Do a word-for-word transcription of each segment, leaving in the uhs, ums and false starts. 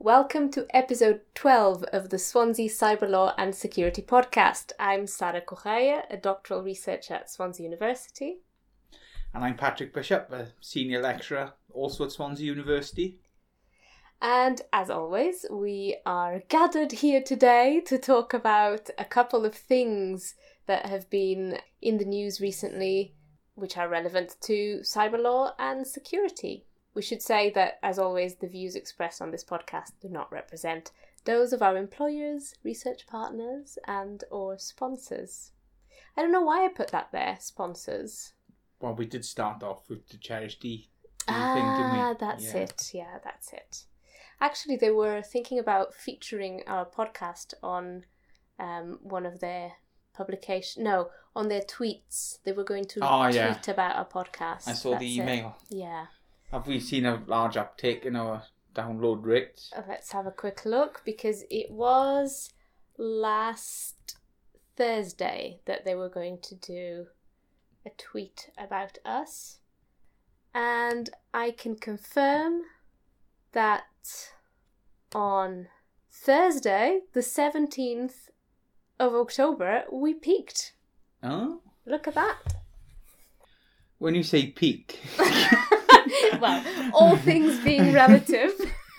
Welcome to episode twelve of the Swansea Cyber Law and Security podcast. I'm Sara Correia, a doctoral researcher at Swansea University. And I'm Patrick Bishop, a senior lecturer, also at Swansea University. And as always, we are gathered here today to talk about a couple of things that have been in the news recently, which are relevant to cyber law and security. We should say that, as always, the views expressed on this podcast do not represent those of our employers, research partners, and or sponsors. I don't know why I put that there, sponsors. Well, we did start off with the Cherish D ah, thing, didn't we? that's yeah. it. Yeah, that's it. Actually, they were thinking about featuring our podcast on um, one of their publications. No, on their tweets. They were going to oh, tweet yeah. about our podcast. I saw that's the email. It. Yeah. Have we seen a large uptake in our download rates? Let's have a quick look, because it was last Thursday that they were going to do a tweet about us. And I can confirm that on Thursday, the seventeenth of October, we peaked. Oh? Look at that. When you say peak... Well, all things being relative.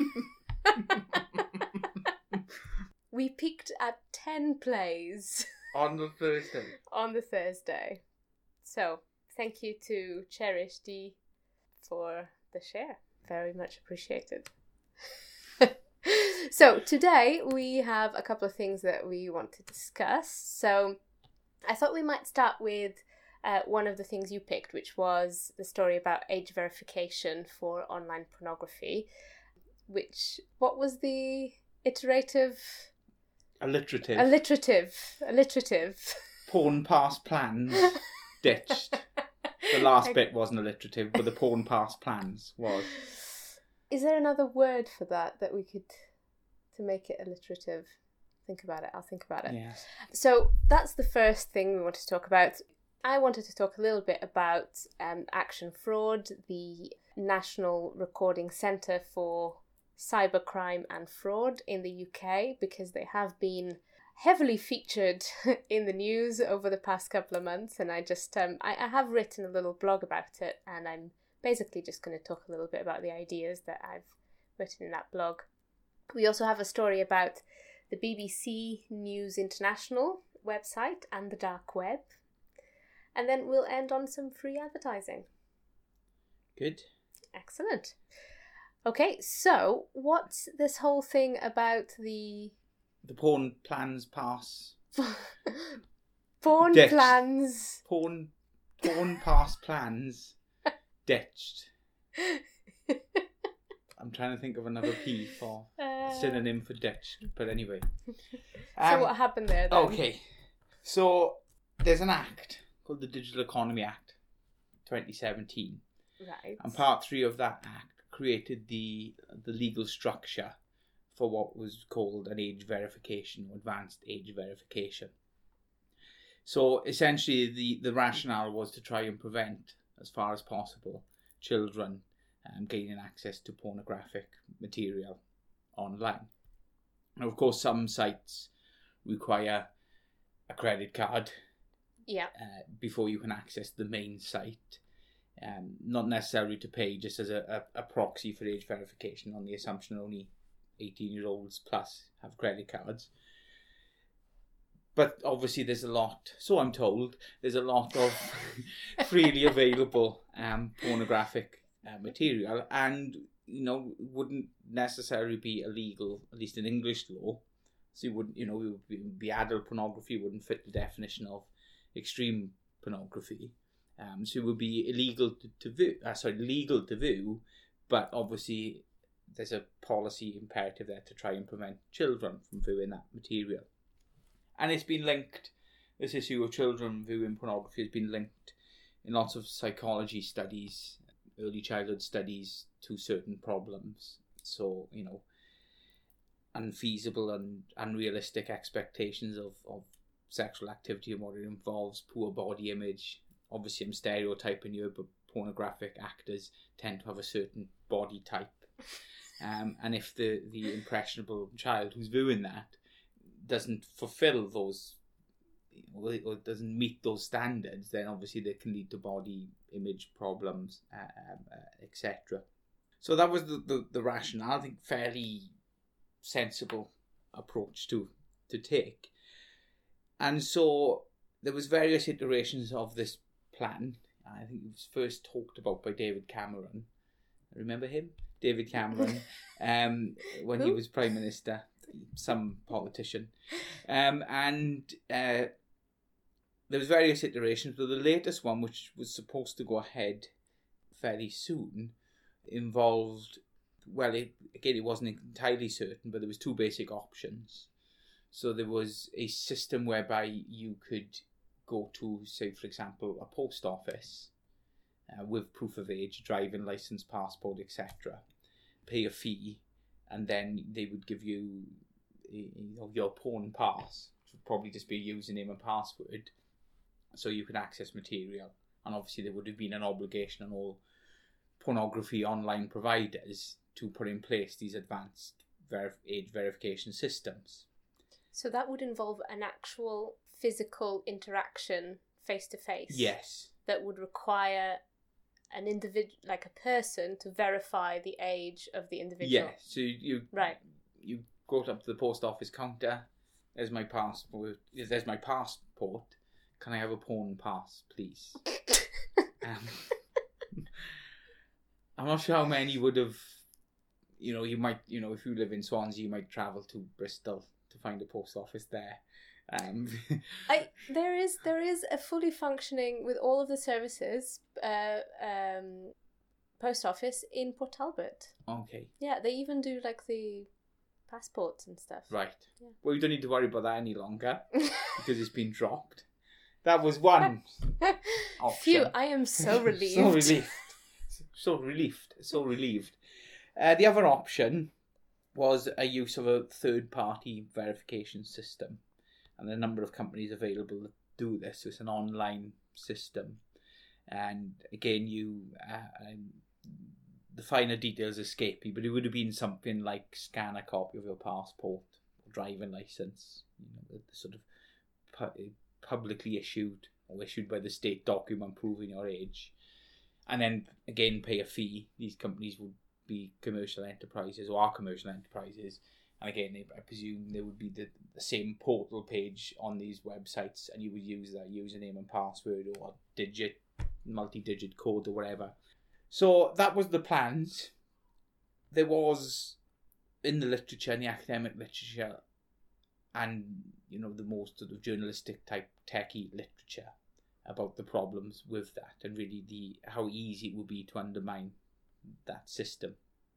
We peaked at ten plays. On the Thursday. On the Thursday. So, thank you to Cherish D for the share. Very much appreciated. So, today we have a couple of things that we want to discuss. So, I thought we might start with Uh, one of the things you picked, which was the story about age verification for online pornography, which, what was the iterative? Alliterative. Alliterative. Alliterative. Porn pass plans ditched. The last bit wasn't alliterative, but the porn pass plans was. Is there another word for that that we could, to make it alliterative? Think about it, I'll think about it. Yes. So that's the first thing we want to talk about. I wanted to talk a little bit about um, Action Fraud, the National Recording Centre for Cybercrime and Fraud in the U K, because they have been heavily featured in the news over the past couple of months. And I just, um, I, I have written a little blog about it, and I'm basically just going to talk a little bit about the ideas that I've written in that blog. We also have a story about the B B C News International website and the dark web. And then we'll end on some free advertising. Good. Excellent. Okay, so what's this whole thing about the... The porn plans pass... porn ditched. plans... Porn, porn pass plans ditched. I'm trying to think of another P for uh... a synonym for ditch, but anyway. So Um, what happened there then? Okay, so there's an act called the Digital Economy Act twenty seventeen. Right. And part three of that act created the the legal structure for what was called an age verification or advanced age verification. So essentially the, the rationale was to try and prevent, as far as possible, children um, gaining access to pornographic material online. Now, of course, some sites require a credit card Yeah. Uh, before you can access the main site. Um, not necessarily to pay, just as a, a, a proxy for age verification, on the assumption only eighteen year olds plus have credit cards. But obviously there's a lot, so I'm told, there's a lot of freely available um, pornographic uh, material, and, you know, wouldn't necessarily be illegal, at least in English law. So you wouldn't, you know, it would be, be adult pornography wouldn't fit the definition of extreme pornography, um, so it would be illegal to, to view. Uh, sorry, legal to view, but obviously there's a policy imperative there to try and prevent children from viewing that material. And it's been linked. This issue of children viewing pornography has been linked in lots of psychology studies, early childhood studies, to certain problems. So, you know, unfeasible and unrealistic expectations of, of sexual activity and what it involves, poor body image. Obviously I'm stereotyping you, but pornographic actors tend to have a certain body type. Um, and if the, the impressionable child who's viewing that doesn't fulfill those, or, or doesn't meet those standards, then obviously they can lead to body image problems, uh, uh, et cetera. So that was the, the, the rationale, I think, fairly sensible approach to to take. And so there was various iterations of this plan. I think it was first talked about by David Cameron. Remember him? David Cameron, um, when Who? he was Prime Minister, some politician. Um, and uh, there was various iterations, but the latest one, which was supposed to go ahead fairly soon, involved, well, it, again, it wasn't entirely certain, but there was two basic options. So there was a system whereby you could go to, say, for example, a post office uh, with proof of age, driving license, passport, et cetera, pay a fee, and then they would give you, you know, your pawn pass, which would probably just be a username and password, so you could access material. And obviously there would have been an obligation on all pornography online providers to put in place these advanced ver- age verification systems. So that would involve an actual physical interaction face to face. Yes. That would require an individual, like a person, to verify the age of the individual. Yeah. So you, you right. You go up to the post office counter. There's my passport. There's my passport. Can I have a pawn pass, please? um, I'm not sure how many would have. You know, you might. You know, if you live in Swansea, you might travel to Bristol to find a post office there. Um, I there is there is a fully functioning, with all of the services, uh, um, post office in Port Talbot. Okay. Yeah, they even do like the passports and stuff. Right. Yeah. Well, you don't need to worry about that any longer because it's been dropped. That was one option. Phew! I am so relieved. so relieved. So relieved. So relieved. Uh, the other option was a use of a third-party verification system. And a number of companies available that do this. So it's an online system. And again, you uh, um, the finer details escape me, but it would have been something like scan a copy of your passport or driving license, you know, the, the sort of pu- publicly issued or issued by the state document proving your age. And then again, pay a fee. These companies would be commercial enterprises or are commercial enterprises. And again, I presume there would be the, the same portal page on these websites, and you would use that username and password or digit, multi-digit code or whatever. So that was the plans. There was, in the literature, in the academic literature, and, you know, the most sort of journalistic type techie literature about the problems with that, and really the how easy it would be to undermine that system.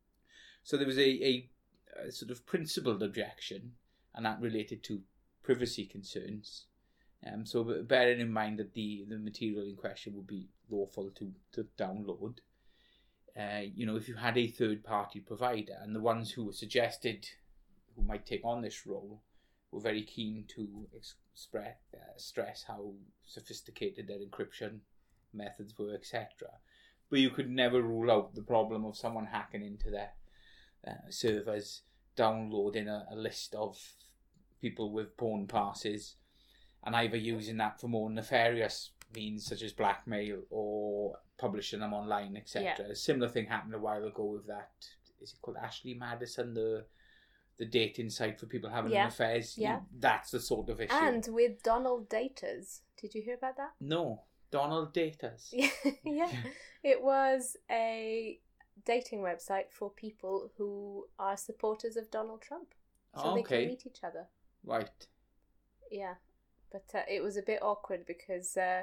So there was a, a A sort of principled objection, and that related to privacy concerns. Um, so bearing in mind that the, the material in question would be lawful to, to download, uh, you know, if you had a third-party provider, and the ones who were suggested who might take on this role were very keen to express, uh, stress how sophisticated their encryption methods were, et cetera. But you could never rule out the problem of someone hacking into their Uh, servers, downloading a, a list of people with porn passes and either using that for more nefarious means such as blackmail or publishing them online, et cetera. Yeah. A similar thing happened a while ago with that, is it called Ashley Madison, the the dating site for people having yeah. affairs? Yeah. That's the sort of issue. And with Donald Daters. Did you hear about that? No. Donald Daters. Yeah. It was a dating website for people who are supporters of Donald Trump, so oh, okay. they can meet each other. Right. Yeah, but uh, it was a bit awkward because uh,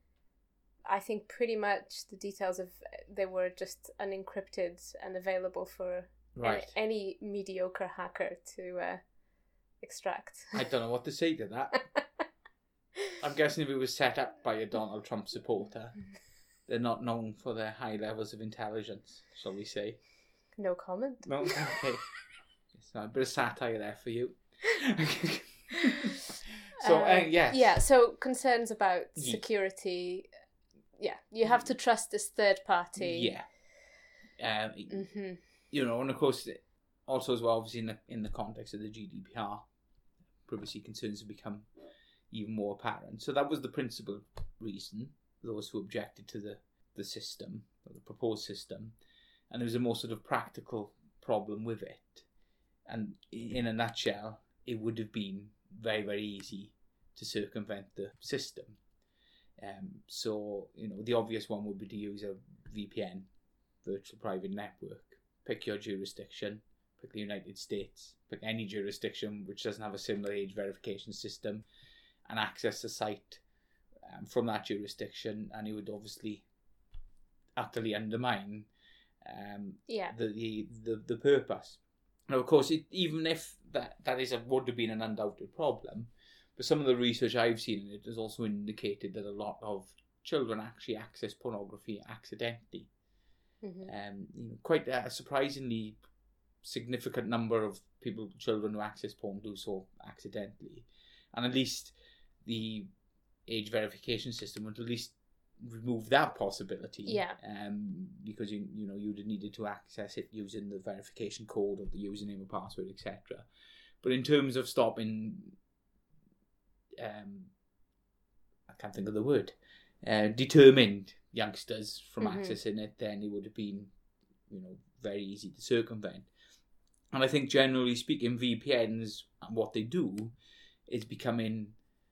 I think pretty much the details of they were just unencrypted and available for right. any, any mediocre hacker to uh, extract. I don't know what to say to that. I'm guessing if it was set up by a Donald Trump supporter, they're not known for their high levels of intelligence, shall we say. No comment. No, okay. So a bit of satire there for you. so, um, uh, yes. Yeah, so concerns about security. Yeah, you have to trust this third party. Yeah. Um, mm-hmm. You know, and of course, also as well, obviously in the, in the context of the G D P R, privacy concerns have become even more apparent. So that was the principal reason, those who objected to the, the system, or the proposed system. And there was a more sort of practical problem with it. And in a nutshell, it would have been very, very easy to circumvent the system. Um, so, you know, the obvious one would be to use a V P N, virtual private network. Pick your jurisdiction, pick the United States, pick any jurisdiction which doesn't have a similar age verification system, and access the site um, from that jurisdiction, and it would obviously utterly undermine um, yeah. the, the, the, the purpose. Now, of course, it, even if that, that is a, would have been an undoubted problem, but some of the research I've seen in it has also indicated that a lot of children actually access pornography accidentally. Mm-hmm. Um, you know, quite a surprisingly significant number of people, children who access porn, do so accidentally, and at least the age verification system would at least remove that possibility. Yeah. Um, because you you know you'd have needed to access it using the verification code or the username and password, et cetera. But in terms of stopping, um, I can't think of the word, uh, determined youngsters from mm-hmm. accessing it, then it would have been, you know, very easy to circumvent. And I think generally speaking, V P Ns, what they do is becoming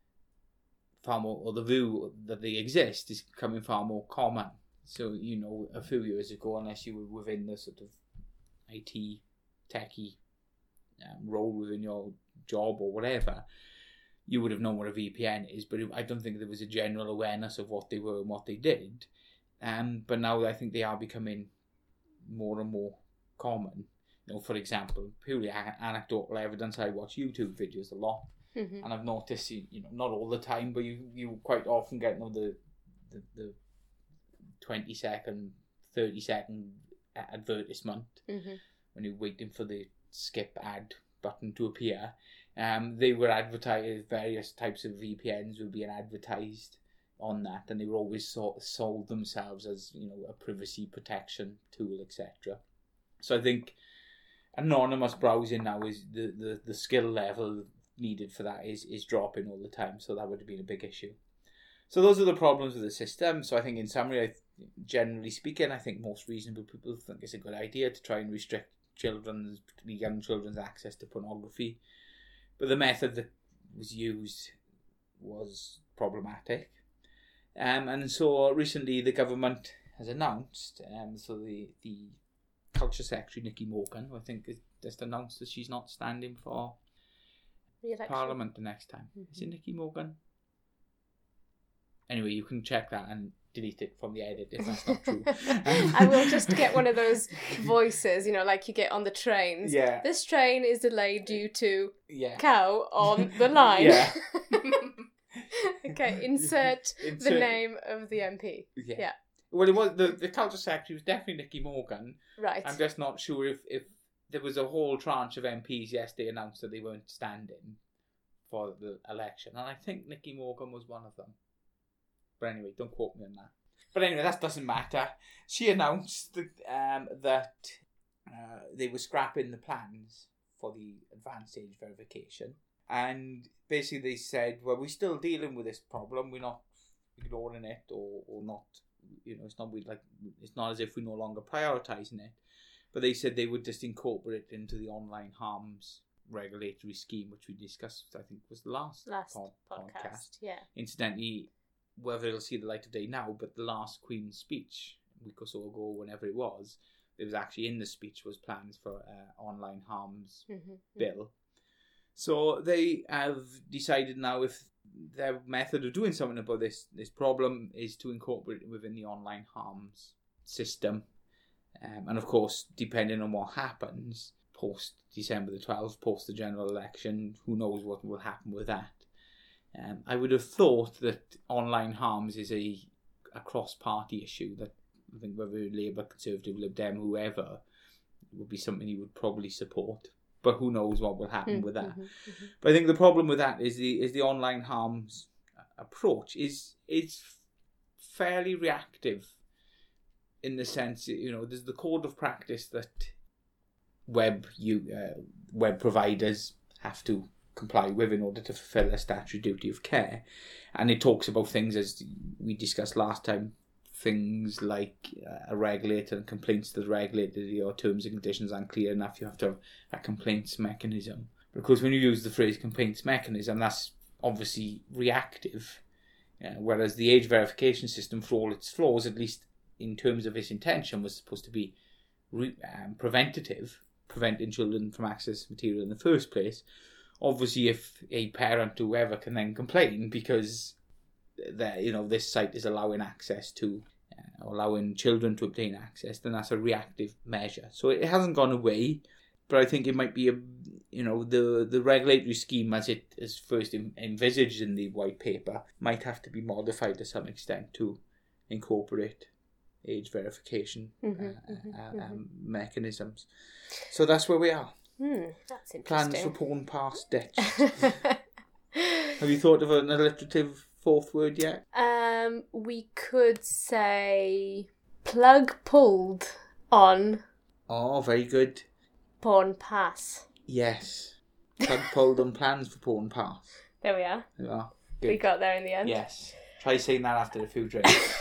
far more, or the view that they exist is becoming far more common. So, you know, a few years ago, unless you were within the sort of I T, techie um, role within your job or whatever, you would have known what a V P N is, but I don't think there was a general awareness of what they were and what they did. Um, but now I think they are becoming more and more common. You know, for example, purely anecdotal evidence, I watch YouTube videos a lot, mm-hmm. and I've noticed, you know, not all the time, but you you quite often get, you know, the the, the twenty second, thirty second advertisement mm-hmm. when you're waiting for the skip ad button to appear. Um, they were advertised, various types of V P Ns were being advertised on that, and they were always sort of sold themselves as, you know, a privacy protection tool, et cetera. So I think anonymous browsing now is the, the, the skill level needed for that is, is dropping all the time, so that would have been a big issue. So those are the problems with the system. So I think in summary, I, generally speaking, I think most reasonable people think it's a good idea to try and restrict children's, particularly young children's access to pornography. But the method that was used was problematic. Um, and so recently the government has announced, um, so the, the Culture Secretary, Nicky Morgan, who I think has just announced that she's not standing for Re-election. Parliament the next time. Mm-hmm. Is it Nicky Morgan? Anyway, you can check that and delete it from the edit if that's not true. Um, I will just get one of those voices, you know, like you get on the trains. Yeah. This train is delayed due to yeah. cow on the line. Yeah. Okay, insert, insert the name of the M P. Yeah. yeah. Well, it was the, the Culture Secretary was definitely Nicky Morgan. Right. I'm just not sure if, if there was a whole tranche of M Ps yesterday announced that they weren't standing for the election, and I think Nicky Morgan was one of them. But anyway, don't quote me on that. But anyway, that doesn't matter. She announced that, um, that uh, they were scrapping the plans for the advanced age verification. And basically they said, well, we're still dealing with this problem. We're not ignoring it or, or not, you know, it's not we like it's not as if we're no longer prioritising it. But they said they would just incorporate it into the online harms regulatory scheme, which we discussed, I think, was the last, last pod- podcast. podcast. Yeah. Incidentally, whether it'll see the light of day now, but the last Queen's speech, a week or so ago, whenever it was, it was actually in the speech was plans for uh, online harms mm-hmm. bill. So they have decided now if their method of doing something about this this problem is to incorporate it within the online harms system. Um, and of course, depending on what happens post December the twelfth, post the general election, who knows what will happen with that. Um, I would have thought that online harms is a, a cross-party issue that I think whether Labour, Conservative, Lib Dem, whoever, would be something you would probably support. But who knows what will happen mm-hmm, with that. Mm-hmm, mm-hmm. But I think the problem with that is the is the online harms approach is is fairly reactive in the sense, you know, there's the code of practice that web you uh, web providers have to comply with in order to fulfil their statutory duty of care. And it talks about things, as we discussed last time, things like uh, a regulator and complaints to the regulator, your terms and conditions aren't clear enough, you have to have a complaints mechanism. Because when you use the phrase complaints mechanism, that's obviously reactive. Uh, whereas the age verification system, for all its flaws, at least in terms of its intention, was supposed to be re- um, preventative, preventing children from access material in the first place. Obviously, if a parent, whoever, can then complain because that, you know, this site is allowing access to, uh, allowing children to obtain access, then that's a reactive measure. So it hasn't gone away, but I think it might be a, you know, the the regulatory scheme as it is first in, envisaged in the white paper might have to be modified to some extent to incorporate age verification mm-hmm, uh, mm-hmm, uh, mm-hmm. Um, mechanisms. So that's where we are. Hmm, that's interesting. Plans for porn past ditched. Have you thought of an alliterative fourth word yet? Um, we could say plug pulled on Oh, very good. porn pass. Yes. Plug pulled on plans for porn pass. There we are. There you are. We Good. got there in the end. Yes. Try saying that after a few drinks.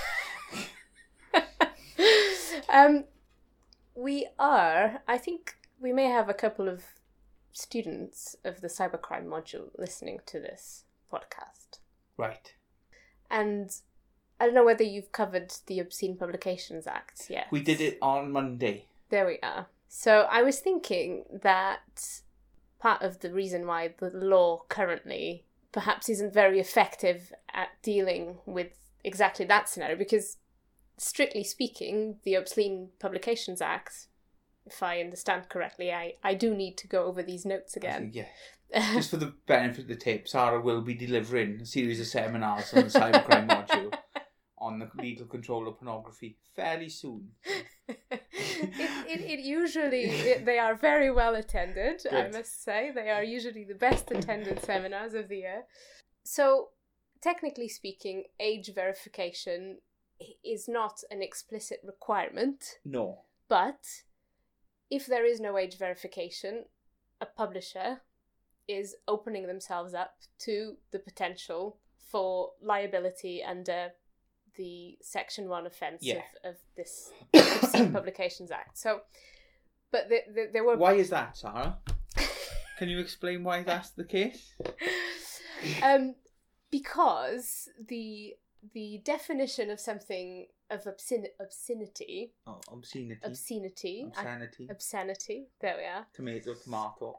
um, we are, I think we may have a couple of students of the cybercrime module listening to this podcast. Right. And I don't know whether you've covered the Obscene Publications Act yet. We did it on Monday. There we are. So I was thinking that part of the reason why the law currently perhaps isn't very effective at dealing with exactly that scenario, because strictly speaking, the Obscene Publications Act, if I understand correctly, I, I do need to go over these notes again. Yeah. Just for the benefit of the tape, Sarah will be delivering a series of seminars on the cybercrime module on the legal control of pornography fairly soon. it, it, it usually, it, they are very well attended, Good. I must say. They are usually the best attended seminars of the year. So, technically speaking, age verification is not an explicit requirement. No. But if there is no age verification, a publisher is opening themselves up to the potential for liability under the Section one offence Yeah. of, of this Obscene Publications Act. So, but the, the, there were... Why is that, Sarah? Can you explain why that's the case? um, because the the definition of something of obscen- obscenity, Oh, obscenity. obscenity, Obscenity. obscenity, there we are, Tomato, tomato.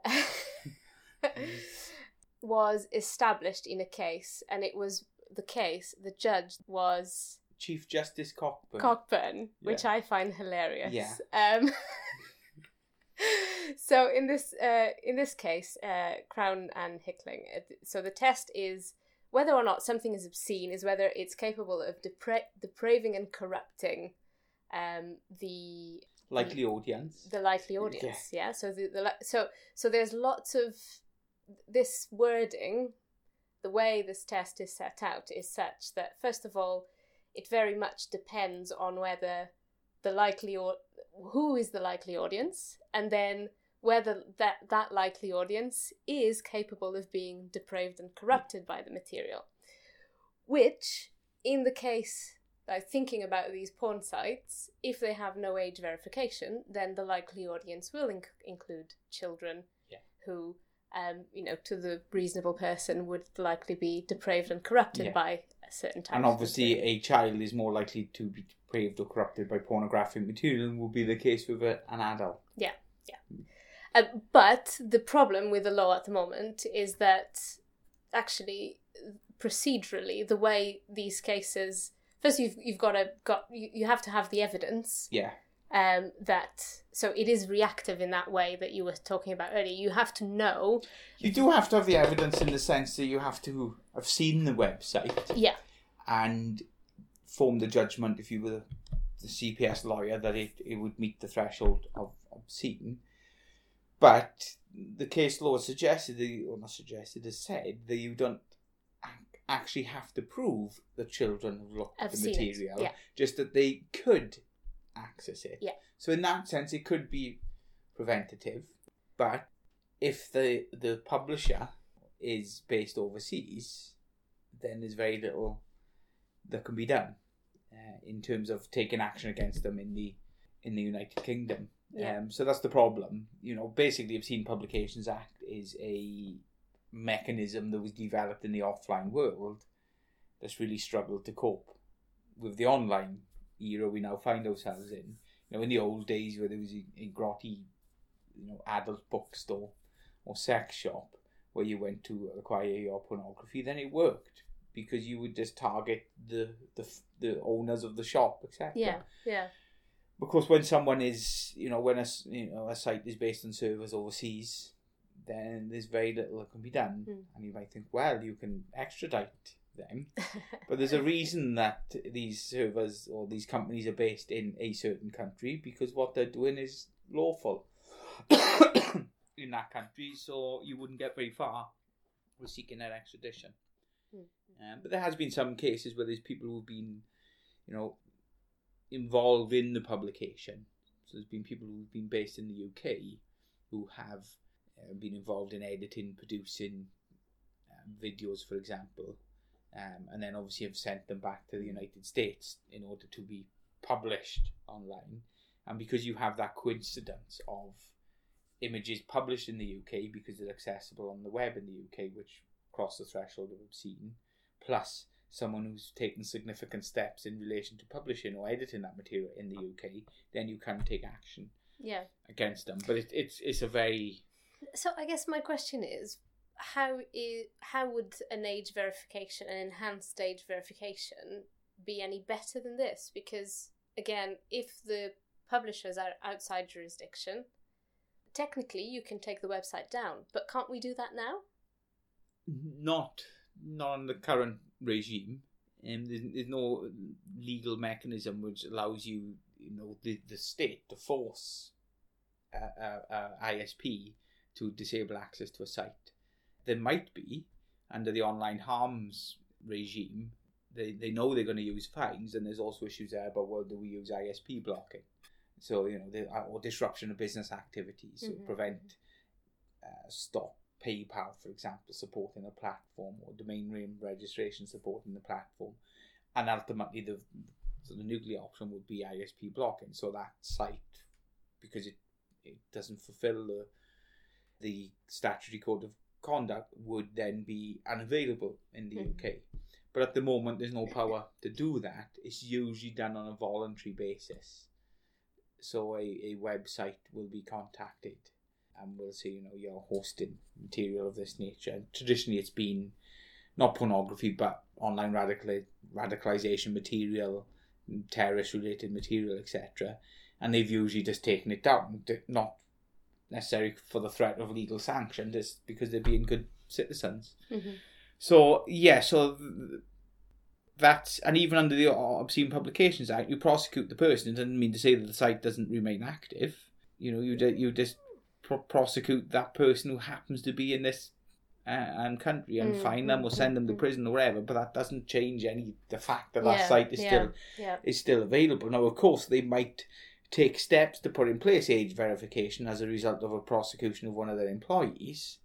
was established in a case, and it was the case, the judge was Chief Justice Cockburn. Cockburn, which Yeah. I find hilarious. Yeah. Um, so in this uh, in this case, uh, Crown and Hickling, uh, so the test is whether or not something is obscene is whether it's capable of depra- depraving and corrupting um, the Likely audience. the likely audience. Yeah. So the, the li- so so there's lots of this wording. The way this test is set out is such that, first of all, it very much depends on whether the likely or who is the likely audience, and then whether that, that likely audience is capable of being depraved and corrupted by the material. Which, in the case, like thinking about these porn sites, if they have no age verification, then the likely audience will inc- include children Yeah. who, um, you know, to the reasonable person would likely be depraved and corrupted Yeah. by a certain type And of obviously material. a child is more likely to be depraved or corrupted by pornographic material than will be the case with a, an adult. Yeah, yeah. Uh, but the problem with the law at the moment is that actually, procedurally, the way these cases, first you've you've got to got you, you have to have the evidence. Yeah. Um, that so it is reactive in that way that you were talking about earlier. You have to know. You do have to have the evidence in the sense that you have to have seen the website Yeah. and form the judgment, if you were the, the C P S lawyer, that it, it would meet the threshold of obscene. But the case law suggested, that- or not suggested, has said that you don't ac- actually have to prove that children have looked at I've the seen it, material, yeah. just that they could access it. Yeah. So in that sense, it could be preventative. But if the the publisher is based overseas, then there's very little that can be done uh, in terms of taking action against them in the in the United Kingdom. Yeah. Um, so that's the problem. You know, basically, Obscene Publications Act is a mechanism that was developed in the offline world that's really struggled to cope with the online era we now find ourselves in. You know, in the old days where there was a, a grotty, you know, adult bookstore or sex shop where you went to acquire your pornography, then it worked because you would just target the the, the owners of the shop, et cetera. Yeah, yeah. Because when someone is, you know, when a, you know, a site is based on servers overseas, then there's very little that can be done. Mm. And you might think, well, you can extradite them. But there's a reason that these servers or these companies are based in a certain country, because what they're doing is lawful in that country, so you wouldn't get very far with seeking that extradition. Mm. Um, but there has been some cases where there's people who've been, you know, involved in the publication. So there's been people who've been based in the U K who have uh, been involved in editing, producing um, videos, for example, um, and then obviously have sent them back to the United States in order to be published online. And because you have that coincidence of images published in the U K because they're accessible on the web in the U K, which cross the threshold of obscene, plus someone who's taken significant steps in relation to publishing or editing that material in the U K, then you can take action yeah. against them. But it, it's it's a very... So I guess my question is, how is how would an age verification, an enhanced age verification, be any better than this? Because, again, if the publishers are outside jurisdiction, technically you can take the website down, but can't we do that now? Not, not on the current regime. And um, there's, there's no legal mechanism which allows you, you know, the, the state to force a, a, a I S P to disable access to a site. There might be, under the online harms regime, they, they know they're going to use fines, and there's also issues there about whether we use I S P blocking. So, you know, the, or disruption of business activities, mm-hmm. so prevent, uh, stop PayPal, for example, supporting a platform, or domain name registration supporting the platform. And ultimately, the, so the nuclear option would be I S P blocking. So that site, because it, it doesn't fulfill the the statutory code of conduct, would then be unavailable in the mm-hmm. U K. But at the moment, there's no power to do that. It's usually done on a voluntary basis. So a, a website will be contacted and will say, you know, you're hosting material of this nature. And traditionally, it's been not pornography, but online radical radicalization material, terrorist-related material, et cetera. And they've usually just taken it down, not necessarily for the threat of legal sanction, just because they're being good citizens. Mm-hmm. So, yeah, so that's, and even under the Obscene Publications Act, you prosecute the person. It doesn't mean to say that the site doesn't remain active. You know, you you just pro- prosecute that person who happens to be in this uh, um, country and mm-hmm. fine them or send them to prison or whatever. But that doesn't change any the fact that yeah, that site is yeah, still yeah. is still available. Now, of course, they might take steps to put in place age verification as a result of a prosecution of one of their employees,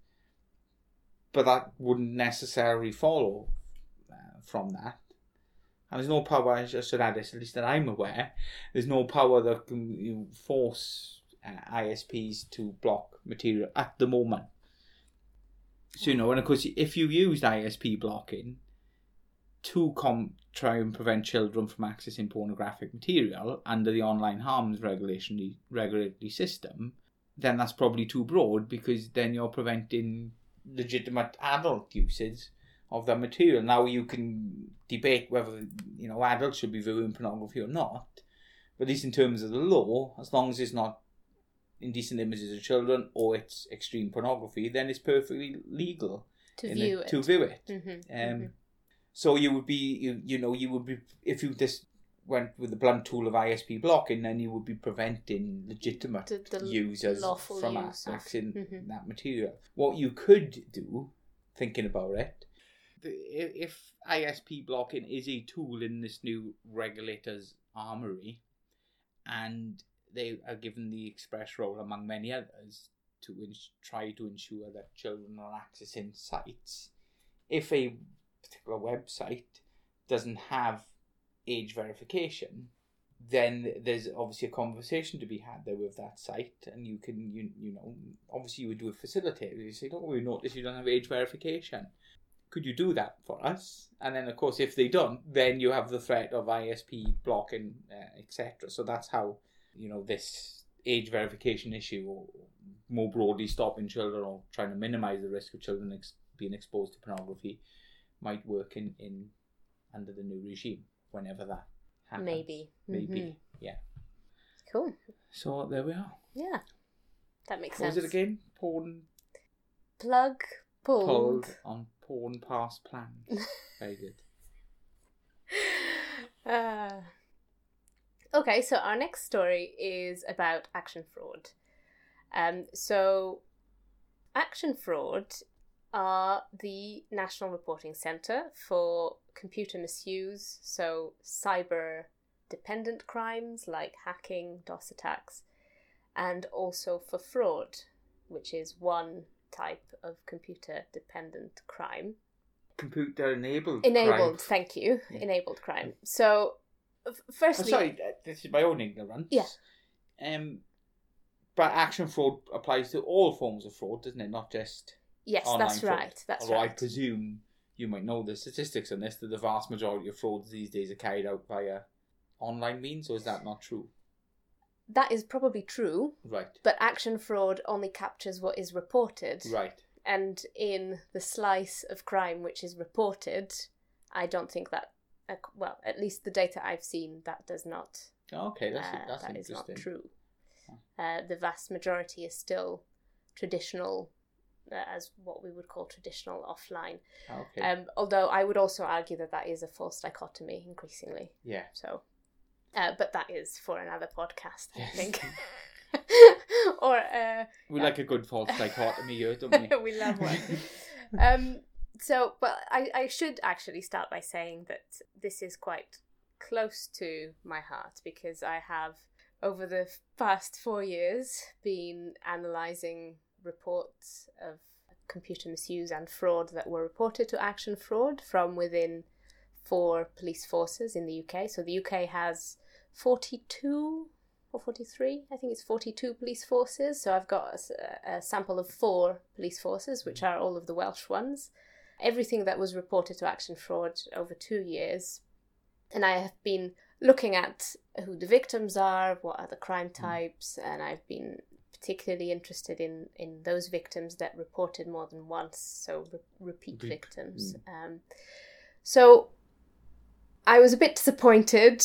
but that wouldn't necessarily follow uh, from that. And there's no power, I should add this, at least that I'm aware, there's no power that can, you know, force uh, I S Ps to block material at the moment. So, you know, and of course, if you used I S P blocking to com- try and prevent children from accessing pornographic material under the online harms regulation regulatory system, then that's probably too broad, because then you're preventing legitimate adult usage of that material. Now you can debate whether, you know, adults should be viewing pornography or not, but at least in terms of the law, as long as it's not indecent images of children or it's extreme pornography, then it's perfectly legal to view it, it. To view it. Mm-hmm. Um, mm-hmm. So you would be, you, you know, you would be, if you just went with the blunt tool of I S P blocking, then you would be preventing legitimate the, the users use from accessing mm-hmm. that material. What you could do, thinking about it, if I S P blocking is a tool in this new regulator's armoury, and they are given the express role, among many others, to ins- try to ensure that children are accessing sites. If a particular website doesn't have age verification, then there's obviously a conversation to be had there with that site, and you can, you you know, obviously you would do a facilitator. You say, "Oh, we notice you don't have age verification. Could you do that for us?" And then, of course, if they don't, then you have the threat of I S P blocking, uh, et cetera. So that's how, you know, this age verification issue, or more broadly stopping children or trying to minimise the risk of children ex- being exposed to pornography, might work in, in under the new regime, whenever that happens. Maybe. Maybe, Mm-hmm. yeah. Cool. So there we are. Yeah. That makes What sense. was it again? Porn Plug pulled. pulled on porn past plans. Very good. Uh, okay, so our next story is about action fraud. Um, so, Action Fraud are the National Reporting Centre for computer misuse, so cyber-dependent crimes like hacking, DOS attacks, and also for fraud, which is one type of computer-dependent crime. Computer-enabled Enabled, crime. thank you. Yeah. Enabled crime. So, f- Oh, firstly... sorry, uh, this is my own ignorance. Yeah. Um, but action fraud applies to all forms of fraud, doesn't it? Not just Yes, online that's fraud. right. That's Although right. I presume you might know the statistics on this, that the vast majority of frauds these days are carried out via online means, or is that not true? That is probably true, Right. but action fraud only captures what is reported. Right. And in the slice of crime which is reported, I don't think that, uh, well, at least the data I've seen, that does not, Okay, that's uh, that's that is interesting. not true. Uh, the vast majority is still traditional, uh, as what we would call traditional offline. Okay. Um, although I would also argue that that is a false dichotomy increasingly. yeah. So, uh, but that is for another podcast, I Yes. think. or uh, We yeah. like a good false dichotomy here, don't we? we love one. Um, so, but I, I should actually start by saying that this is quite close to my heart, because I have, over the past four years, been analysing reports of computer misuse and fraud that were reported to Action Fraud from within four police forces in the U K. So the U K has forty-two or forty-three, I think it's forty-two police forces. So I've got a, a sample of four police forces, which are all of the Welsh ones. Everything that was reported to Action Fraud over two years. And I have been looking at who the victims are, what are the crime types, and I've been particularly interested in, in those victims that reported more than once, so re- repeat Repeat. victims. Um, so I was a bit disappointed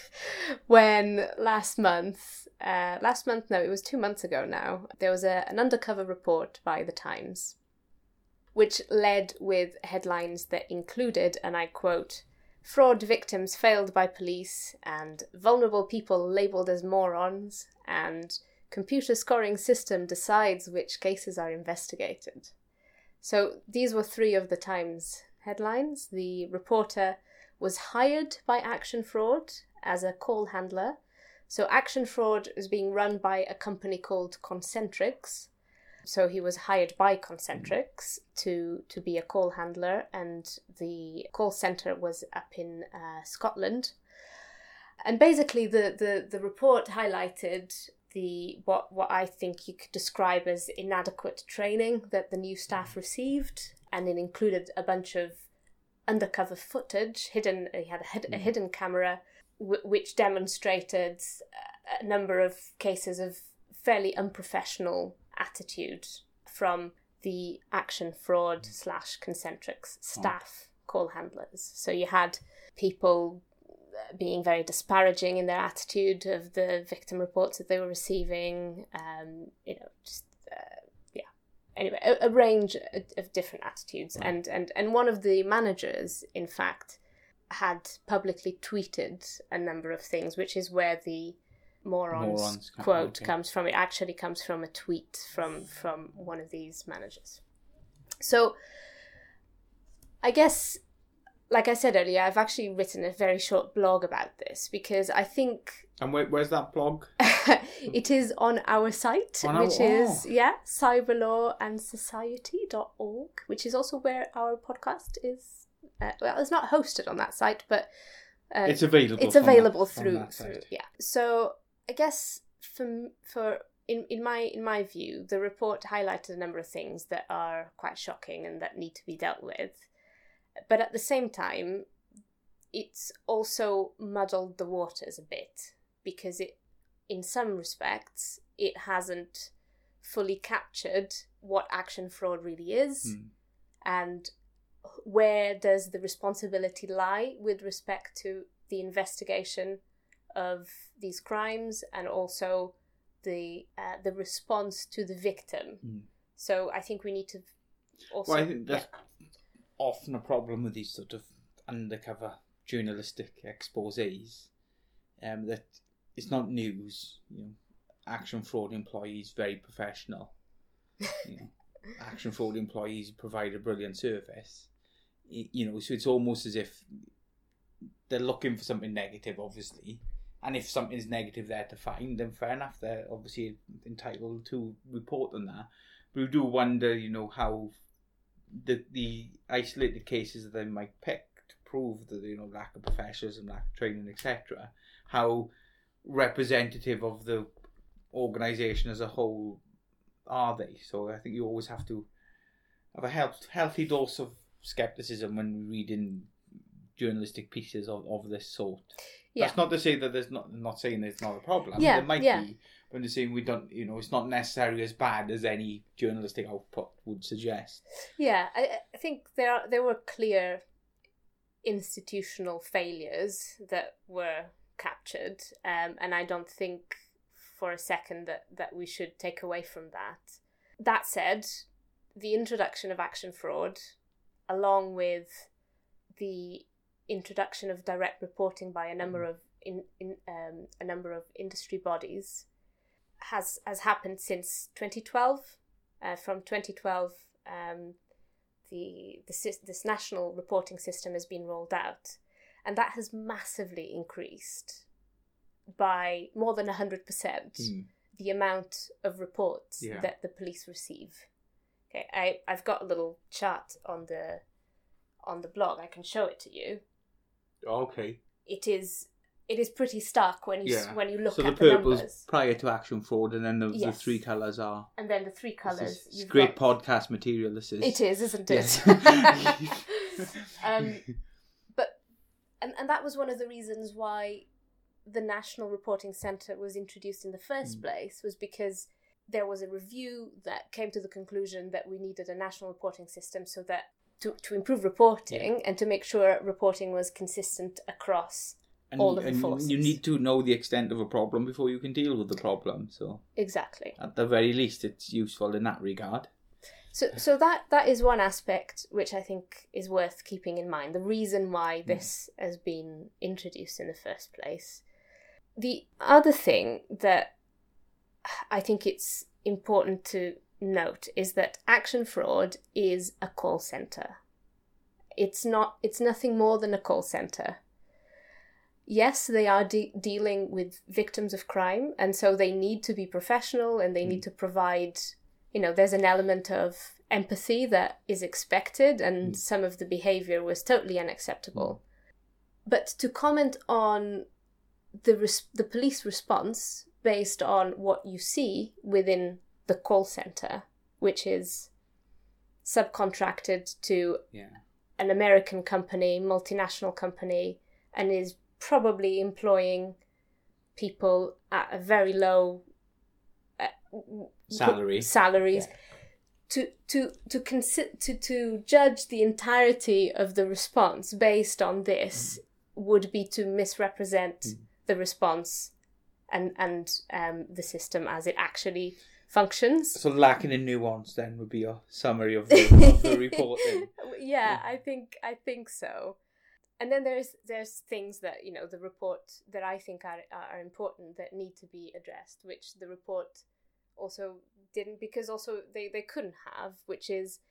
when last month, uh, last month, no, it was two months ago now, there was a, an undercover report by The Times, which led with headlines that included, and I quote, "Fraud victims failed by police," and "Vulnerable people labelled as morons," and "Computer scoring system decides which cases are investigated." So these were three of the Times headlines. The reporter was hired by Action Fraud as a call handler. So Action Fraud is being run by a company called Concentrix. So he was hired by Concentrix to, to be a call handler, and the call centre was up in uh, Scotland. And basically the, the, the report highlighted the what what I think you could describe as inadequate training that the new staff received, and it included a bunch of undercover footage, hidden. He had a, hid, a hidden camera, w- which demonstrated a number of cases of fairly unprofessional attitude from the Action Fraud slash Concentrix staff call handlers. So you had people being very disparaging in their attitude of the victim reports that they were receiving, um, you know, just, uh, yeah. Anyway, a, a range of, of different attitudes. Right. And, and, and one of the managers, in fact, had publicly tweeted a number of things, which is where the morons, Morons come- quote okay. comes from. It actually comes from a tweet from, from one of these managers. So, I guess, like I said earlier, I've actually written a very short blog about this because I think And where, where's that blog? It is on our site, On our- which is, oh. yeah, cyberlaw and society dot org, which is also where our podcast is. Uh, well, it's not hosted on that site, but uh, It's available. it's from available that, from through that through site. yeah. So I guess for for in, in my in my view, the report highlighted a number of things that are quite shocking and that need to be dealt with. But at the same time, it's also muddled the waters a bit, because it, in some respects, it hasn't fully captured what action fraud really is, Mm. and where does the responsibility lie with respect to the investigation of these crimes, and also the uh, the response to the victim. Mm. So I think we need to also... Well, I think that's often a problem with these sort of undercover journalistic exposés, um, that it's not news. You know, action fraud employees very professional. You know, action fraud employees provide a brilliant service. Y- You know, so it's almost as if they're looking for something negative, obviously. And if something's negative there to find, then fair enough, they're obviously entitled to report on that. But we do wonder, you know, how the the isolated cases that they might pick to prove that, you know, lack of professionalism, lack of training, et cetera, how representative of the organisation as a whole are they? So I think you always have to have a health, healthy dose of scepticism when reading journalistic pieces of, of this sort. Yeah. That's not to say that there's not I'm not saying there's not a problem. Yeah, There might yeah. be, but I'm saying we don't. You know, it's not necessarily as bad as any journalistic output would suggest. Yeah, I, I think there are, there were clear institutional failures that were captured, um, and I don't think for a second that, that we should take away from that. That said, the introduction of action fraud, along with the introduction of direct reporting by a number of in, in um, a number of industry bodies, has has happened since twenty twelve. Uh, from twenty twelve, um, the, the sys- this national reporting system has been rolled out, and that has massively increased by more than one hundred percent Mm. the amount of reports Yeah. that the police receive. Okay, I, I've got a little chart on the on the blog. I can show it to you. Okay. It is it is pretty stark when you s Yeah. when you look So the at the purple's numbers. prior to action fraud, and then the, the Yes. three colours are. And then the three This colours. is- it's you've great got- podcast material. This is. It is, isn't it? Yes. um, but and and that was one of the reasons why the National Reporting Centre was introduced in the first Mm. place, was because there was a review that came to the conclusion that we needed a national reporting system so that to, to improve reporting and to make sure reporting was consistent across and, all of the and forces. you need to know the extent of a problem before you can deal with the problem. So Exactly. at the very least, it's useful in that regard. So, so that that is one aspect which I think is worth keeping in mind. The reason why this has been introduced in the first place. The other thing that I think it's important to note is that action fraud is a call center. It's not. It's nothing more than a call center. Yes, they are de- dealing with victims of crime, and so they need to be professional, and they need to provide. You know, there's an element of empathy that is expected, and Mm. some of the behavior was totally unacceptable. But to comment on the res- the police response based on what you see within the call center, which is subcontracted to Yeah. an American company, multinational company, and is probably employing people at a very low uh, Salary. salaries. Yeah. To to to consi- to to judge the entirety of the response based on this would be to misrepresent Mm. the response and and um, the system as it actually functions. So lacking in nuance then would be a summary of the, of the reporting. Yeah, I think I think so. And then there's there's things that, you know, the report that I think are are important that need to be addressed, which the report also didn't, because also they, they couldn't have, which is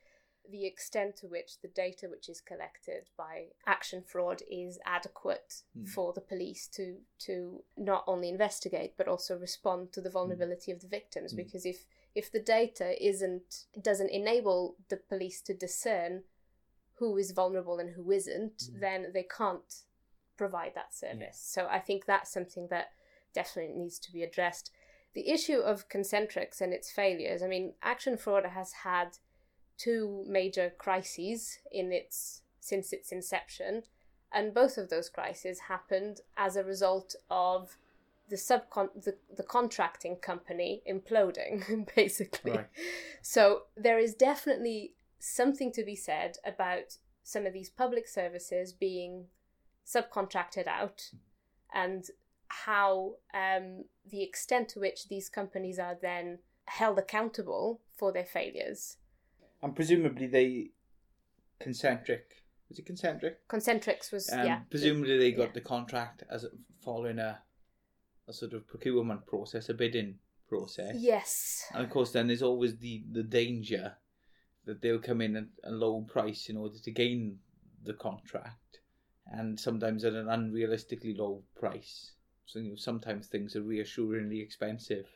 the extent to which the data which is collected by Action Fraud is adequate mm. for the police to to not only investigate but also respond to the vulnerability mm. of the victims. Mm. Because if if the data isn't doesn't enable the police to discern who is vulnerable and who isn't, mm. then they can't provide that service. Yeah. So I think that's something that definitely needs to be addressed. The issue of Concentrix and its failures, I mean, Action Fraud has had two major crises in its since its inception, and both of those crises happened as a result of the subcon the, the contracting company imploding, basically. Right. So there is definitely something to be said about some of these public services being subcontracted out, and how um, the extent to which these companies are then held accountable for their failures. And presumably they, Concentric, was it Concentric? Concentrix was, um, yeah. Presumably they got yeah. the contract as a, following a, a sort of procurement process, a bidding process. Yes. And of course then there's always the, the danger that they'll come in at a low price in order to gain the contract, and sometimes at an unrealistically low price. So you know, sometimes things are reassuringly expensive.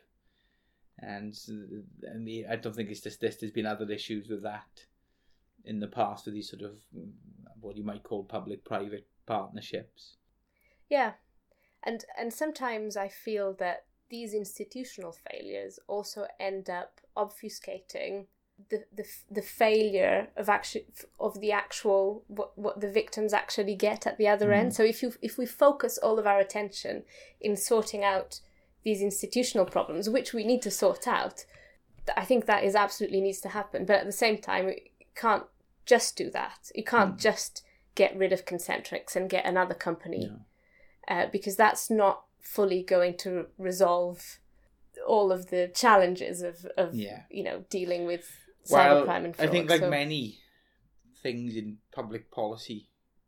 And, and the, I don't think it's just this. There's been other issues with that in the past with these sort of what you might call public-private partnerships. Yeah, and and sometimes I feel that these institutional failures also end up obfuscating the the the failure of actually of the actual what what the victims actually get at the other mm. end. So if you if we focus all of our attention in sorting out these institutional problems, which we need to sort out, I think that is absolutely needs to happen. But at the same time, you can't just do that. You can't mm. just get rid of Concentrix and get another company, yeah. uh, because that's not fully going to resolve all of the challenges of, of yeah. you know, dealing with well, cybercrime and fraud. I think like so, many things in public policy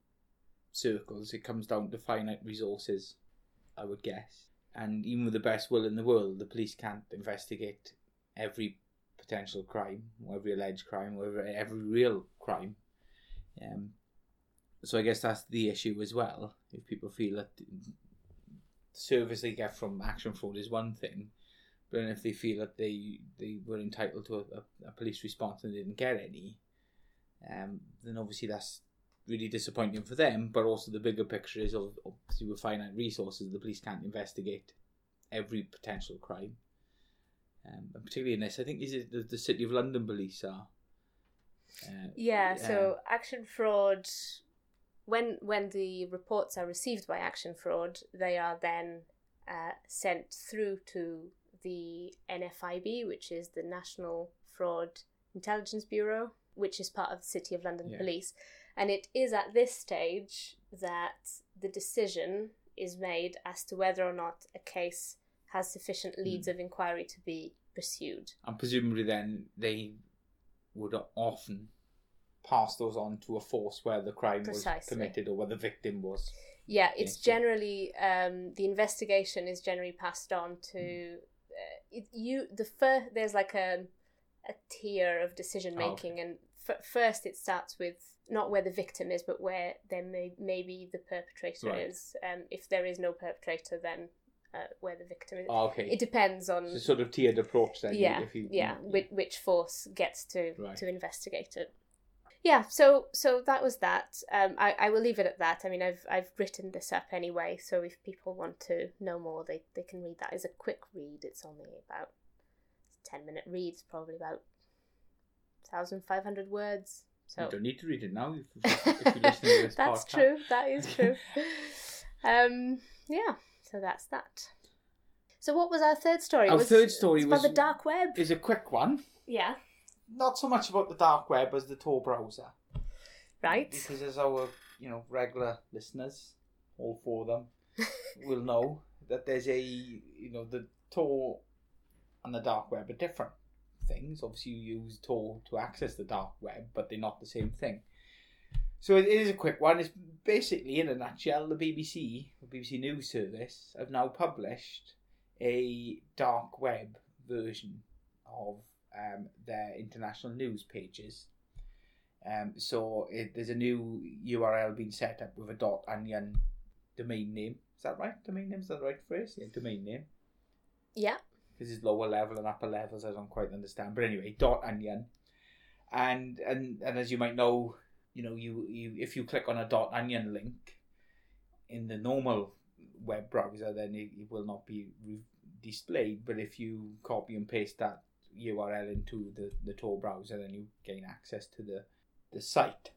circles, it comes down to finite resources, I would guess. And even with the best will in the world, the police can't investigate every potential crime, or every alleged crime, or every, every real crime. Um, so I guess that's the issue as well. If people feel that the service they get from Action Fraud is one thing, but then if they feel that they they were entitled to a, a, a police response and didn't get any, um, then obviously that's really disappointing for them. But also the bigger picture is, obviously with finite resources, the police can't investigate every potential crime. Um, and particularly in this, I think is it the, the City of London police are. Uh, yeah, so uh, Action Fraud, when when the reports are received by Action Fraud, they are then uh, sent through to the N F I B, which is the National Fraud Intelligence Bureau, which is part of the City of London yeah. Police. And it is at this stage that the decision is made as to whether or not a case has sufficient leads mm. of inquiry to be pursued. And presumably then they would often pass those on to a force where the crime Precisely. was committed or where the victim was. Yeah, it's generally, um, the investigation is generally passed on to, mm. uh, it, you, the first, there's like a, a tier of decision making, oh, okay. and f- first it starts with not where the victim is, but where there may maybe the perpetrator right. is. Um, if there is no perpetrator, then uh, where the victim is. Oh, okay. It depends on... It's a sort of tiered approach then. Yeah, if you, yeah, yeah. Which, which force gets to, right. to investigate it. Yeah, so so that was that. Um, I, I will leave it at that. I mean, I've I've written this up anyway, so if people want to know more, they, they can read that. It's a quick read. It's only about it's a ten minute read. It's probably about one thousand five hundred words. So you don't need to read it now if, if you listen to this That's podcast. true. That is true. um, yeah, so that's that. So what was our third story? Our was, third story was was... about the dark web. Is a quick one. Yeah. Not so much about the dark web as the Tor browser. Right. Because as our, you know, regular listeners, all four of them, will know that there's a, you know, the Tor and the dark web are different things. Obviously you use Tor to access the dark web, but they're not the same thing. So it is a quick one. It's basically, in a nutshell, the B B C, the B B C News Service, have now published a dark web version of um, their international news pages. Um, so it, there's a new U R L being set up with a .onion domain name. Is that right? Domain name, is that the right phrase? Yeah, domain name. Yeah. Because it's lower level and upper levels, I don't quite understand. But anyway, .onion. And and and as you might know, you know, you, you if you click on a .onion link in the normal web browser, then it, it will not be re- displayed. But if you copy and paste that U R L into the, the Tor browser, then you gain access to the, the site.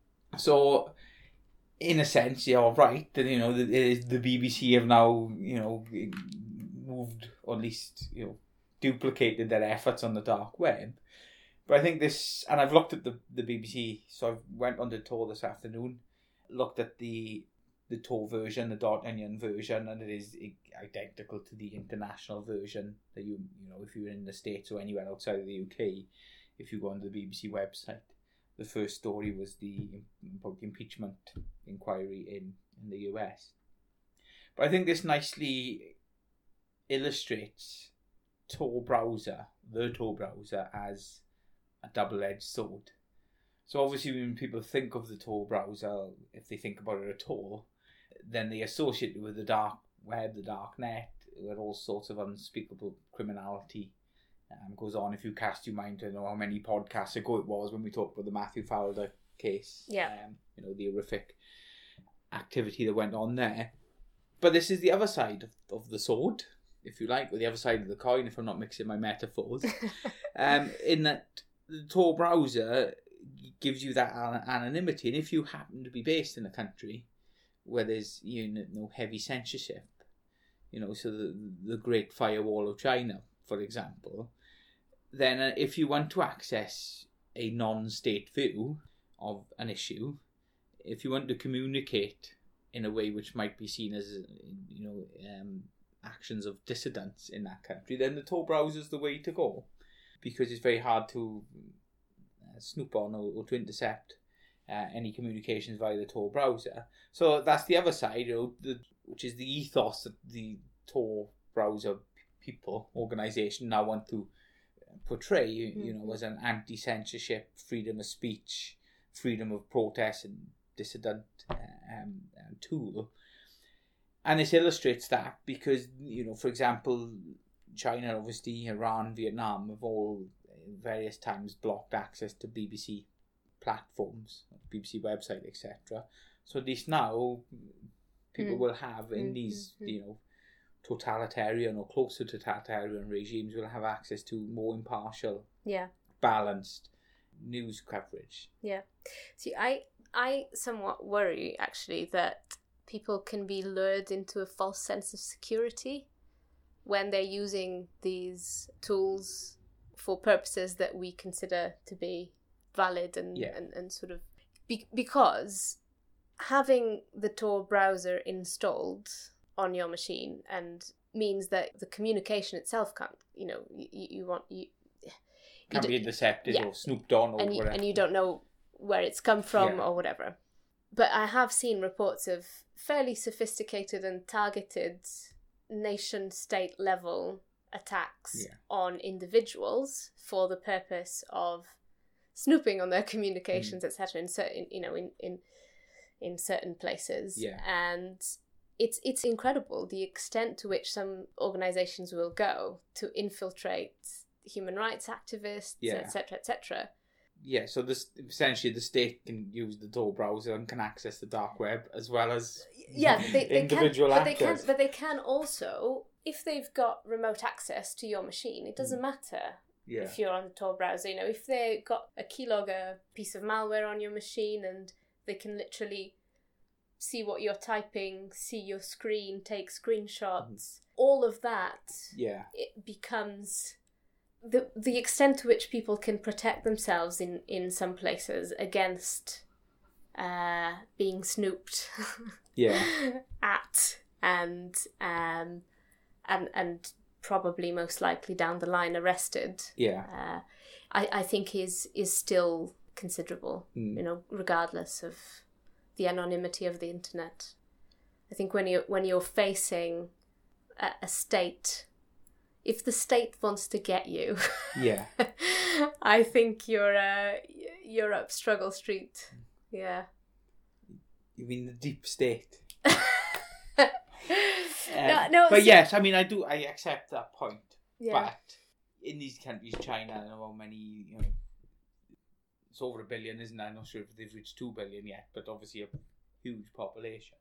So, in a sense, you're right that, you know, the, the B B C have now, you know, moved, or at least, you know, duplicated their efforts on the dark web. But I think this, and I've looked at the, the B B C, so I went on to Tor this afternoon, looked at the the Tor version, the .onion version, and it is identical to the international version that you, you know, if you're in the States or anywhere outside of the U K, if you go on the B B C website, the first story was the about the impeachment inquiry in, in the U S. But I think this nicely illustrates Tor browser, the Tor browser, as a double-edged sword. So obviously when people think of the Tor browser, if they think about it at all, then they associate it with the dark web, the dark net, where all sorts of unspeakable criminality um, goes on. If you cast your mind to know how many podcasts ago it was when we talked about the Matthew Fowler case, yeah, um, you know, the horrific activity that went on there. But this is the other side of, of the sword, if you like, or the other side of the coin, if I'm not mixing my metaphors, um, in that the Tor browser gives you that anonymity, and if you happen to be based in a country where there's, you know, no heavy censorship, you know, so the the Great Firewall of China, for example, then uh, if you want to access a non-state view of an issue, if you want to communicate in a way which might be seen as, you know, um, actions of dissidents in that country, then the Tor browser is the way to go, because it's very hard to uh, snoop on or, or to intercept uh, any communications via the Tor browser. So that's the other side, you know, the, which is the ethos that the Tor browser people, organisation, now want to portray, you, mm-hmm. you know, as an anti-censorship, freedom of speech, freedom of protest and dissident uh, um, um, tool. And this illustrates that because, you know, for example, China, obviously, Iran, Vietnam have all various times blocked access to B B C platforms, B B C website, et cetera. So at least now people mm. will have in mm-hmm. these, you know, totalitarian or close to totalitarian regimes will have access to more impartial, yeah, balanced news coverage. Yeah. See, I I somewhat worry actually that people can be lured into a false sense of security when they're using these tools for purposes that we consider to be valid and, yeah. and, and sort of... Be- because having the Tor browser installed on your machine and means that the communication itself can't, you know, you, you want... you Can be intercepted yeah. or snooped on or and you, whatever. And you don't know where it's come from yeah. or whatever. But I have seen reports of fairly sophisticated and targeted nation-state level attacks yeah. on individuals for the purpose of snooping on their communications, mm. et cetera. In certain, you know, in, in in certain places, yeah. and it's it's incredible the extent to which some organisations will go to infiltrate human rights activists, yeah. et cetera, et cetera. Yeah, so this essentially the state can use the Tor browser and can access the dark web as well as yeah, they, they individual can, actors. But they can, but they can also, if they've got remote access to your machine, it doesn't mm. matter yeah. if you're on the Tor browser. You know, if they've got a keylogger piece of malware on your machine and they can literally see what you're typing, see your screen, take screenshots, mm. all of that, yeah, it becomes... The the extent to which people can protect themselves in, in some places against uh, being snooped yeah. at and um and and probably most likely down the line arrested. Yeah. Uh, I, I think is is still considerable, mm. you know, regardless of the anonymity of the internet. I think when you when you're facing a, a state, if the state wants to get you, yeah, I think you're uh, Europe struggle street. Yeah. You mean the deep state? Um, no, no, but so, yes, I mean, I do, I accept that point. yeah. But in these countries, China, I don't know how many, you know, it's over a billion, isn't it? I'm not sure if they've reached two billion yet, but obviously a huge population.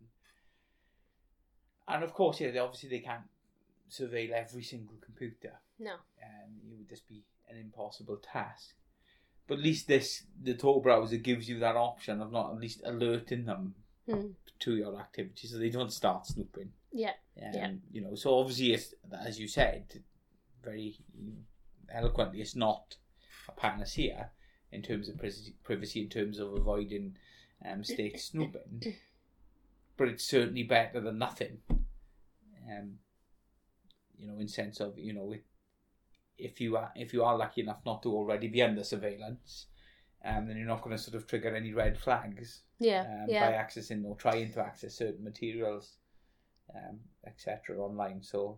And of course, yeah, they, obviously they can't surveil every single computer. No. And it would just be an impossible task. But at least this, the Tor browser gives you that option of not at least alerting them Hmm. to your activity so they don't start snooping. Yeah. Um, Yeah. You know, so obviously, it's, as you said, very eloquently, it's not a panacea in terms of privacy, in terms of avoiding um, state snooping, but it's certainly better than nothing. Um, you know, in sense of, you know, it, if you are if you are lucky enough not to already be under surveillance, um, then you're not going to sort of trigger any red flags. Yeah. Um, yeah. By accessing or trying to access certain materials, um, et cetera online. So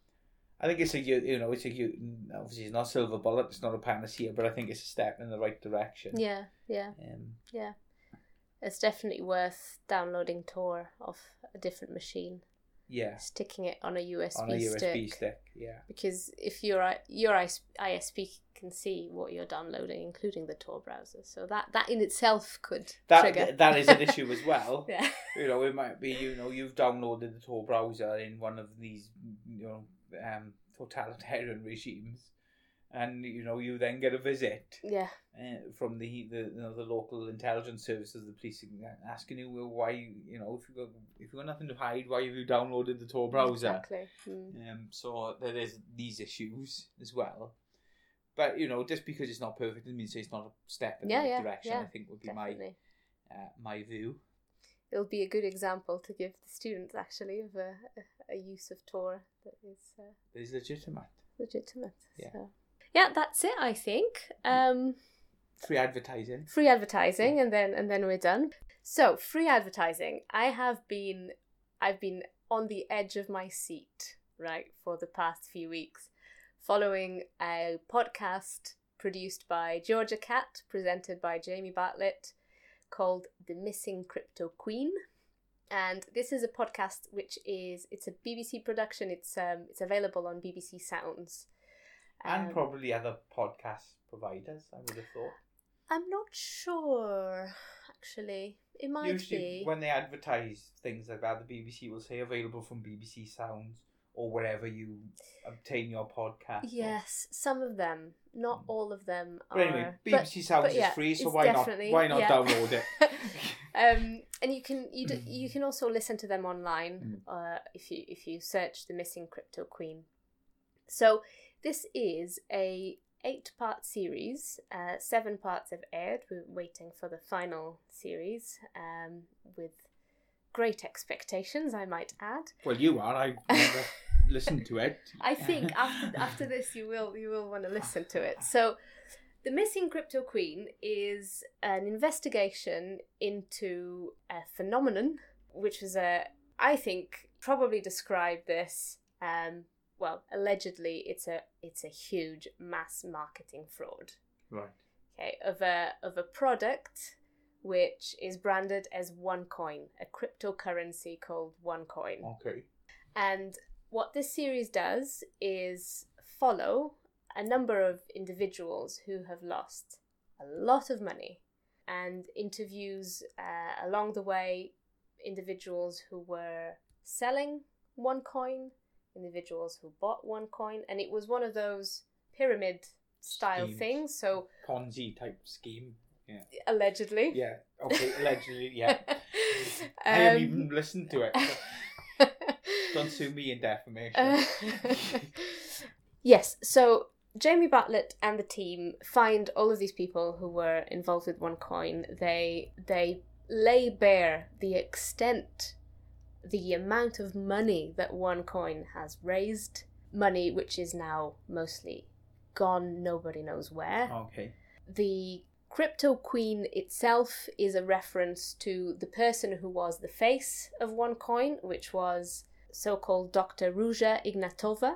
I think it's a you know it's a obviously it's not a silver bullet, it's not a panacea, but I think it's a step in the right direction. Yeah. Yeah. Um, Yeah. It's definitely worth downloading Tor off a different machine. Yeah. Sticking it on a U S B On a U S B stick. stick, yeah. Because if your your I S P can see what you're downloading, including the Tor browser, so that, that in itself could That trigger. that is an issue as well. Yeah. You know, it might be you know you've downloaded the Tor browser in one of these you know um, totalitarian regimes, and you know you then get a visit. Yeah. Uh, from the the you know, the local intelligence services, the police asking you well, why you know if you got if you got nothing to hide, why have you downloaded the Tor browser? Exactly. Mm. Um, so there is these issues as well, but you know just because it's not perfect doesn't mean to say it's not a step in Yeah, the right yeah, direction. yeah, I think would be definitely. my uh, my view. It'll be a good example to give the students actually of a, a, a use of Tor that is uh, It's legitimate. legitimate. Yeah. So. Yeah, that's it. I think. Um, Free advertising. free advertising, and then and then we're done. So free advertising. I have been, I've been on the edge of my seat, right, for the past few weeks, following a podcast produced by Georgia Cat, presented by Jamie Bartlett, called The Missing Crypto Queen. And this is a podcast which is, it's a B B C production. It's um it's available on B B C Sounds. And Um, probably other podcast providers, I would have thought. I'm not sure, actually. It might Usually be. when they advertise things like that, the B B C will say available from B B C Sounds or wherever you obtain your podcast. Yes, some of them. Not all of them are. But anyway, B B C but- Sounds but yeah, is free, so it's why not? definitely- Why not yeah. download it? um, and you can you do, you can also listen to them online Mm. uh, if you if you search The Missing Crypto Queen. So this is a eight part series. Uh, seven parts have aired. We're waiting for the final series um, with great expectations, I might add. Well, you are. I never listened to it. I think after after this you will you will want to listen to it. So The Missing Crypto Queen is an investigation into a phenomenon which was a I think probably describe this um well allegedly it's a it's a huge mass marketing fraud. Right. Okay, of a of a product which is branded as OneCoin, a cryptocurrency called OneCoin. Okay. And what this series does is follow a number of individuals who have lost a lot of money and interviews uh, along the way individuals who were selling OneCoin, individuals who bought OneCoin, and it was one of those pyramid style Schemes. things. So Ponzi type scheme. Yeah. allegedly. Yeah. Okay. Allegedly. Yeah. I um, haven't even listened to it. So don't sue me in defamation. Uh, yes, so Jamie Bartlett and the team find all of these people who were involved with OneCoin. They they lay bare the extent, the amount of money that OneCoin has raised, money which is now mostly gone, nobody knows where. Okay. The Crypto Queen itself is a reference to the person who was the face of OneCoin, which was so-called Doctor Ruja Ignatova.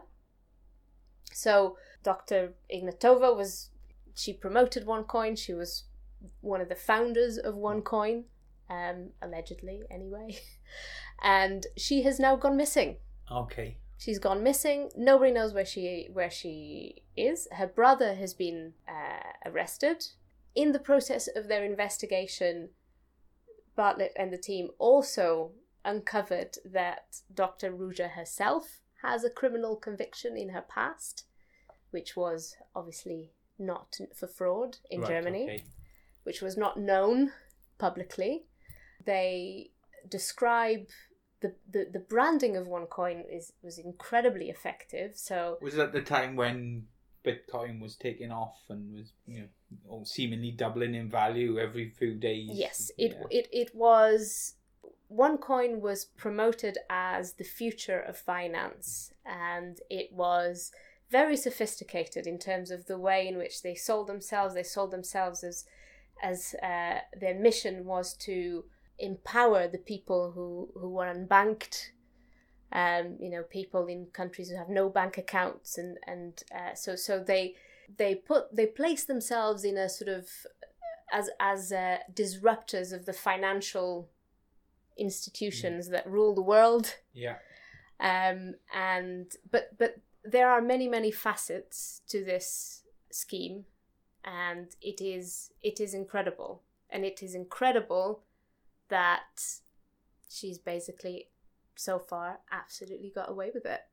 So Doctor Ignatova was, she promoted OneCoin, she was one of the founders of OneCoin, um, allegedly anyway, and she has now gone missing. Okay. She's gone missing. Nobody knows where she where she is. Her brother has been uh, arrested. In the process of their investigation, Bartlett and the team also uncovered that Doctor Ruja herself has a criminal conviction in her past, which was obviously not for fraud in Right, Germany, okay. which was not known publicly. They describe the, the, the branding of OneCoin is was incredibly effective. So Was it at the time when Bitcoin was taking off and was, you know, seemingly doubling in value every few days? yes, it Yeah. it it was. OneCoin was promoted as the future of finance, and it was very sophisticated in terms of the way in which they sold themselves. They sold themselves as as uh, their mission was to empower the people who, who were unbanked, um, you know, people in countries who have no bank accounts, and and uh, so so they they put they placed themselves in a sort of as as uh, disruptors of the financial institutions mm. that rule the world. Yeah. Um. And but but there are many many facets to this scheme, and it is it is incredible, and it is incredible that she's basically so far absolutely got away with it.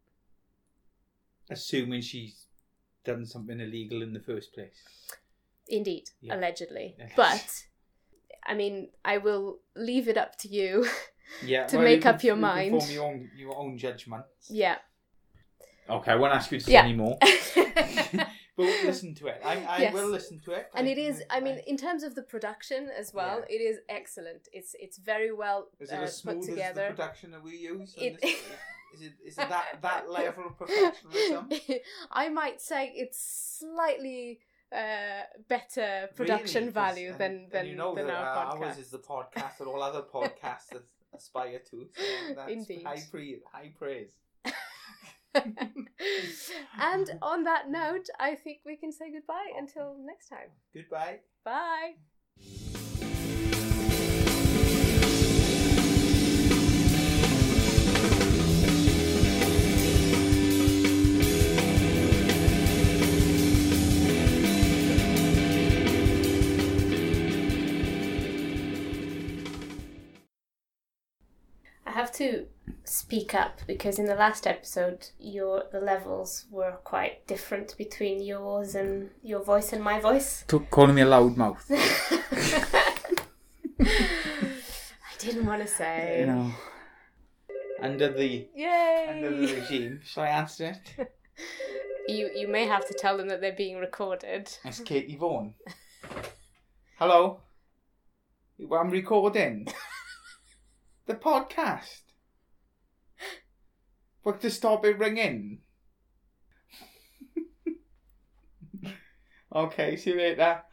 Assuming she's done something illegal in the first place. Indeed, Yeah. allegedly. Yes. But, I mean, I will leave it up to you Yeah, to well, make you up can, your you mind. Can form your own, your own judgment. Yeah. Okay, I won't ask you to say Yeah. any more. But we'll listen to it. I, I Yes. will listen to it. And I- it is, I mean, I- in terms of the production as well, Yeah. it is excellent. It's it's very well Is it uh, as smooth put as the together. production that we use? on It- this? Is it is it that, that level of professionalism? I might say it's slightly uh, better production Really? 'Cause- value and- than, and than, you know than that our uh, podcast. ours is the podcast that all other podcasts as- aspire to. So that's Indeed. high, pre- high praise. And on that note, I think we can say goodbye until next time. Goodbye. Bye. I have to speak up because in the last episode your the levels were quite different between yours and your voice and my voice. Calling me a loudmouth. I didn't want to say. You know, under the Yay! under the regime. Shall I answer it? You you may have to tell them that they're being recorded. It's Katie Vaughan. Hello. I'm recording the podcast. But to stop it ringing. Okay, see you later.